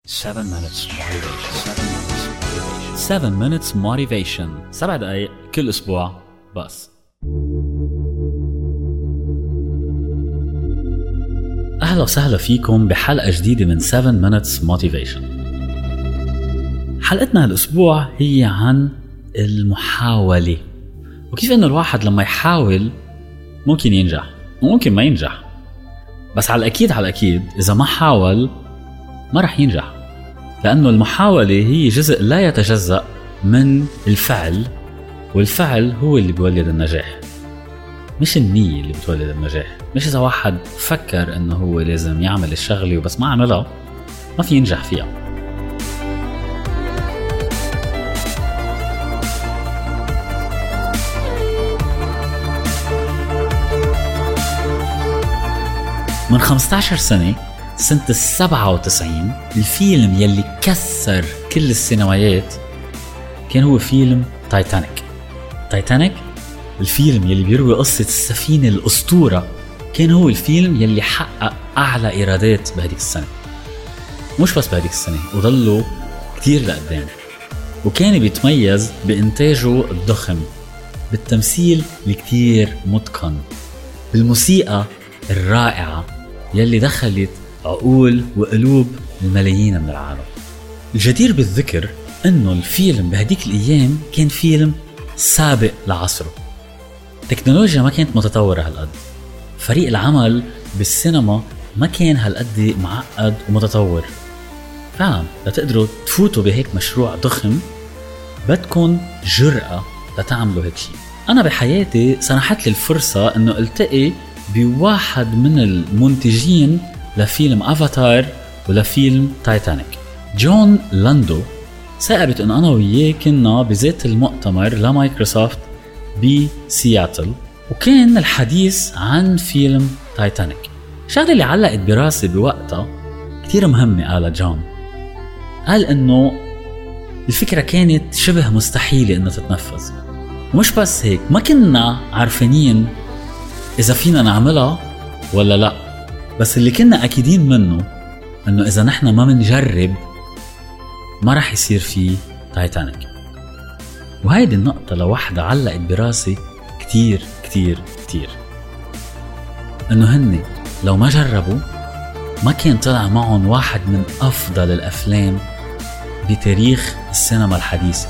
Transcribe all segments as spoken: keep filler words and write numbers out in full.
seven minutes motivation. seven minutes motivation. سبع دقايق كل أسبوع بس. أهلا وسهلا فيكم بحلقة جديدة من seven minutes motivation. حلقتنا هالأسبوع هي عن المحاولة وكيف إنه الواحد لما يحاول ممكن ينجح وممكن ما ينجح، بس على الأكيد على الأكيد إذا ما حاول ما رح ينجح، لأنه المحاولة هي جزء لا يتجزأ من الفعل، والفعل هو اللي بيولد النجاح، مش النية اللي بتولد النجاح. مش إذا واحد فكر إنه هو لازم يعمل الشغلة وبس ما عملها ما في ينجح فيها. من خمسة عشر سنة، سنة السبعة وتسعين، الفيلم يلي كسر كل السينمايات كان هو فيلم تايتانيك. تايتانيك الفيلم يلي بيروي قصة السفينة الأسطورة، كان هو الفيلم يلي حقق أعلى إيرادات بهديك السنة، مش بس بهديك السنة، وظلوا كتير لقدام. وكان بيتميز بإنتاجه الضخم، بالتمثيل الكتير متقن، بالموسيقى الرائعة يلي دخلت عقول وقلوب الملايين من العالم. الجدير بالذكر انه الفيلم بهديك الايام كان فيلم سابق لعصره، التكنولوجيا ما كانت متطورة هالقد، فريق العمل بالسينما ما كان هالقد معقد ومتطور. فعلا لتقدروا تفوتوا بهيك مشروع ضخم بدكن جرأة لتعملوا هيك شيء. انا بحياتي سنحت لي الفرصة انه التقي بواحد من المنتجين لفيلم افاتار ولفيلم تايتانيك، جون لاندو. ثابت انه انا وياه كنا بذات المؤتمر لمايكروسوفت بسياتل، وكان الحديث عن فيلم تايتانيك. الشغله اللي علقت براسي بوقتها كتير مهمه، قال جون، قال انه الفكره كانت شبه مستحيله انها تتنفذ، ومش بس هيك، ما كنا عارفين اذا فينا نعملها ولا لا، بس اللي كنا أكيدين منه أنه إذا نحن ما منجرب ما رح يصير فيه تايتانيك. وهيدي النقطة لوحدة علقت براسي كتير كتير كتير، أنه هني لو ما جربوا ما كان طلع معهم واحد من أفضل الأفلام بتاريخ السينما الحديثة.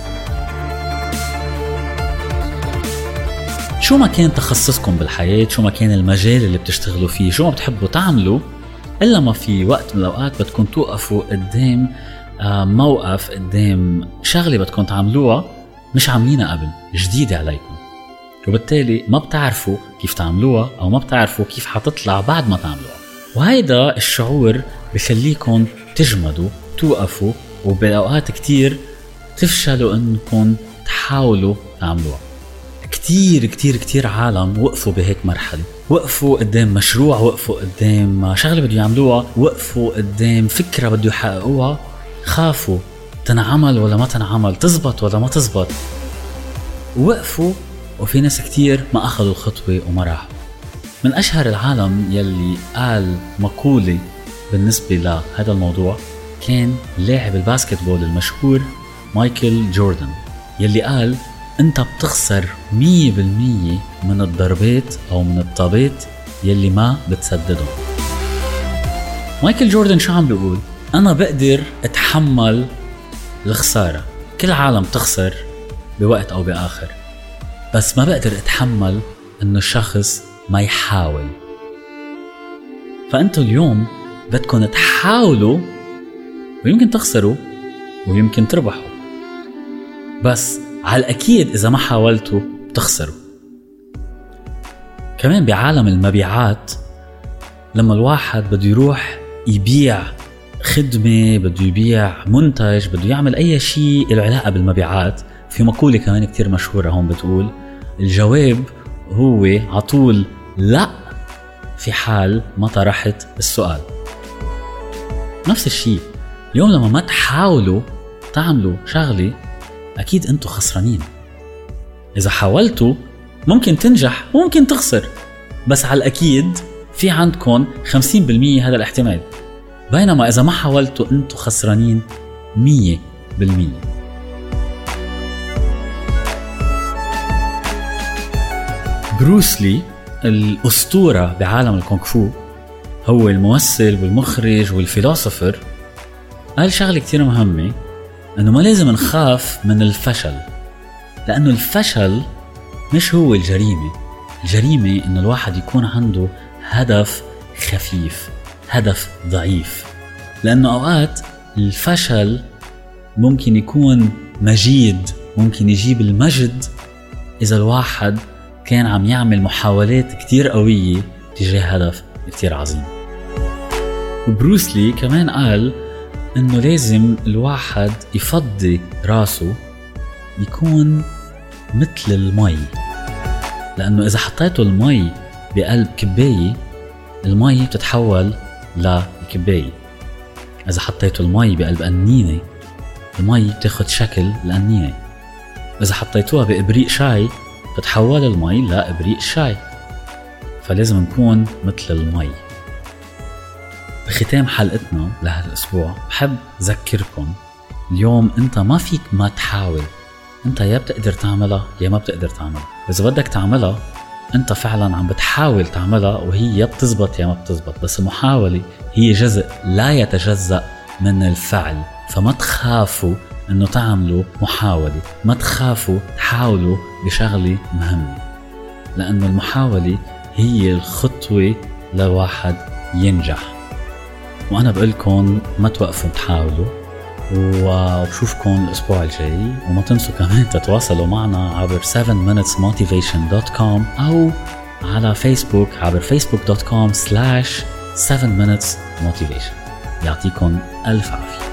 شو ما كان تخصصكم بالحياة، شو ما كان المجال اللي بتشتغلوا فيه، شو ما بتحبوا تعملوا، إلا ما في وقت من الأوقات بدكم توقفوا قدام موقف، قدام شغلة بدكم تعملوها مش عاملينها قبل، جديدة عليكم، وبالتالي ما بتعرفوا كيف تعملوها أو ما بتعرفوا كيف حتطلع بعد ما تعملوها. وهيدا الشعور بخليكم تجمدوا، توقفوا، وبالأوقات كتير تفشلوا أنكم تحاولوا تعملوها. كتير كتير كتير عالم وقفوا بهيك مرحلة، وقفوا قدام مشروع، وقفوا قدام شغلة بدو يعملوها، وقفوا قدام فكرة بدو يحققوها، خافوا تنعمل ولا ما تنعمل، تزبط ولا ما تزبط، وقفوا. وفي ناس كتير ما أخذوا الخطوة وما راحوا. من أشهر العالم يلي قال مقولة بالنسبة لهذا الموضوع كان لاعب الباسكتبول المشهور مايكل جوردن، يلي قال انت بتخسر مية بالمية من الضربات او من الطابات يلي ما بتسددهم. مايكل جوردن شو عم بيقول؟ انا بقدر اتحمل الخسارة، كل عالم تخسر بوقت او باخر، بس ما بقدر اتحمل انه الشخص ما يحاول. فانتوا اليوم بدكم تحاولوا، ويمكن تخسروا ويمكن تربحوا، بس على الأكيد إذا ما حاولتوا بتخسروا. كمان بعالم المبيعات، لما الواحد بده يروح يبيع خدمة، بده يبيع منتج، بده يعمل أي شيء له علاقة بالمبيعات، في مقولة كمان كتير مشهورة هون بتقول الجواب هو عطول لا في حال ما طرحت السؤال. نفس الشيء اليوم لما ما تحاولوا تعملوا شغلة أكيد أنتوا خسرانين. إذا حاولتوا ممكن تنجح وممكن تخسر، بس على الأكيد في عندكم خمسين بالمية هذا الاحتمال، بينما إذا ما حاولتوا أنتوا خسرانين مية بالمية. بروسلي الأسطورة بعالم الكونغ فو، هو الممثل والمخرج والفيلسوفر، قال شغلة كتير مهمة، أنه ما لازم نخاف من الفشل، لأنه الفشل مش هو الجريمة. الجريمة أنه الواحد يكون عنده هدف خفيف، هدف ضعيف. لأنه أوقات الفشل ممكن يكون مجيد، ممكن يجيب المجد إذا الواحد كان عم يعمل محاولات كتير قوية تجاه هدف كتير عظيم. وبروسلي كمان قال إنه لازم الواحد يفضي راسه يكون مثل المي، لأنه إذا حطيته المي بقلب كباية، المي بتتحول لكباية. إذا حطيته المي بقلب قنينة، المي بتاخد شكل القنينة. إذا حطيتوها بإبريق شاي، بتحول المي لإبريق شاي. فلازم نكون مثل المي. بختام حلقتنا لهالأسبوع بحب أذكركم، اليوم أنت ما فيك ما تحاول. أنت يا بتقدر تعملها يا ما بتقدر تعملها. إذا بدك تعملها أنت فعلا عم بتحاول تعملها، وهي يا بتزبط يا ما بتزبط، بس المحاولة هي جزء لا يتجزأ من الفعل. فما تخافوا أنه تعملوا محاولة، ما تخافوا تحاولوا بشغلة مهمة، لأنه المحاولة هي الخطوة لواحد ينجح. وأنا بقولكم ما توقفوا تحاولوا، وبشوفكم الأسبوع الجاي. وما تنسوا كمان تتواصلوا معنا عبر seven minutes motivation dot com أو على فيسبوك عبر facebook dot com slash seven minutes motivation. يعطيكم ألف عافية.